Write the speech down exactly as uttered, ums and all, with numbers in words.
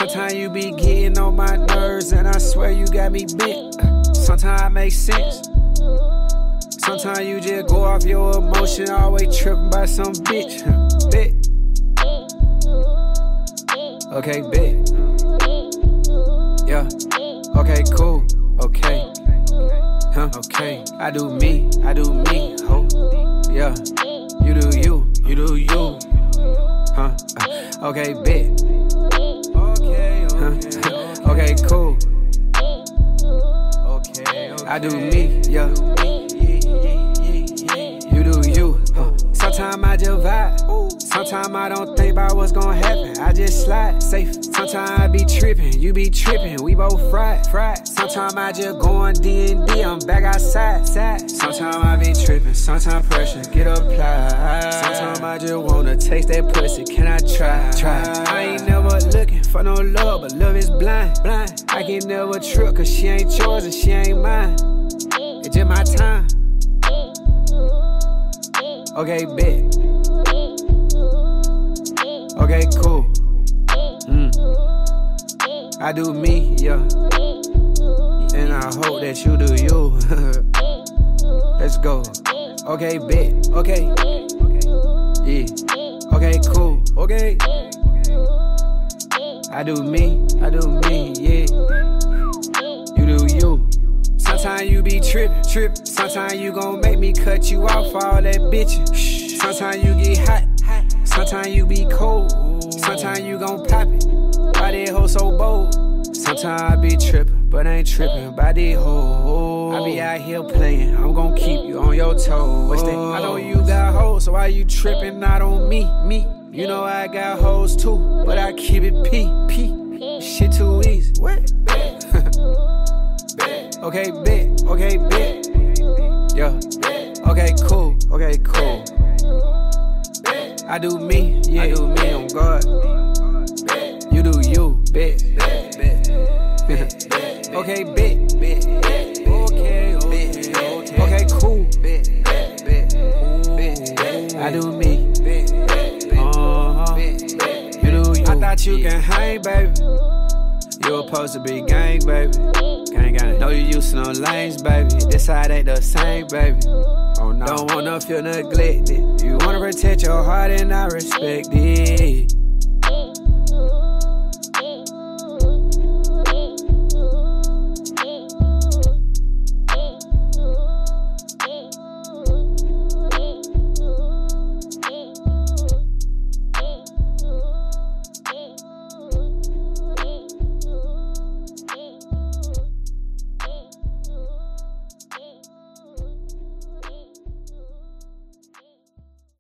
Sometimes you be getting on my nerves, and I swear you got me bent. Sometimes it makes sense. Sometimes you just go off your emotion, always tripping by some bitch. Bet. Okay, bet. Yeah. Okay, cool. Okay. Huh? Okay. I do me. I do me. Ho. Yeah. You do you. You do you. Huh? Uh, okay, bet. Okay. Huh? Okay, cool. Okay. I do me. Yeah. You do you. Huh? Sometimes I just vibe. Sometimes I don't think about what's gonna happen. I just slide safe. Sometimes I be tripping, you be tripping. We both fried, fried. Sometimes I just go on D and D. I'm back outside, side. Sometimes I be tripping. Sometimes pressure get applied. Sometimes I just wanna taste that pussy. Can I try? Try. I ain't never looking for no love, but love is blind, blind. I can never trip, cause she ain't yours and she ain't mine. It's just my time. Okay, bet. Okay, cool. Mm. I do me, yeah. And I hope that you do you. Let's go. Okay, bet. Okay. Yeah. Okay, cool. Okay. I do me. I do me, yeah. You do you. Sometimes you be trippin', trippin'. Sometimes you gon' make me cut you off for all that bitchin'. Sometimes you get hot, sometimes you be cold. Sometimes you gon' pop it. Why that hoe so bold? Sometimes I be trippin', but I ain't trippin' by these hoes. I be out here playin', I'm gon' keep you on your toes. What's that? I know you got hoes, so why you trippin' not on me? Me, you know I got hoes too, but I keep it P, P. Shit too easy. What? Okay, bet. Okay, bet. Yeah. Okay, cool. Okay, cool. I do me. Yeah. I do me on God. You do you. Bet. Okay, bet. Okay, okay. Okay, cool. I do me. Uh-huh. You do you. I thought you can hang, baby. You was supposed to be gang, baby. Gang, gang. Know you used to no lanes, baby. This side ain't the same, baby. Oh no. Don't wanna feel neglected. You wanna protect your heart and I respect it.